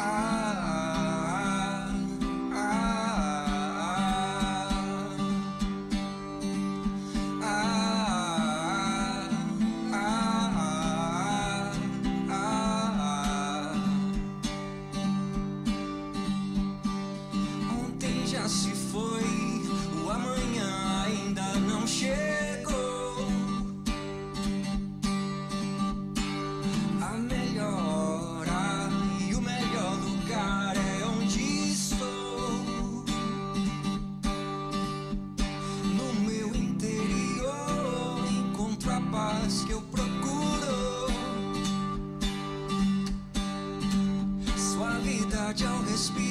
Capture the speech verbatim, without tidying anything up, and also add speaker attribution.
Speaker 1: ah, ah, ah, ah, ah. Ontem já se foi, o amanhã ainda não chegou. A melhor hora e o melhor lugar é onde estou. No meu interior encontro a paz que eu procuro. Suavidade ao respirar.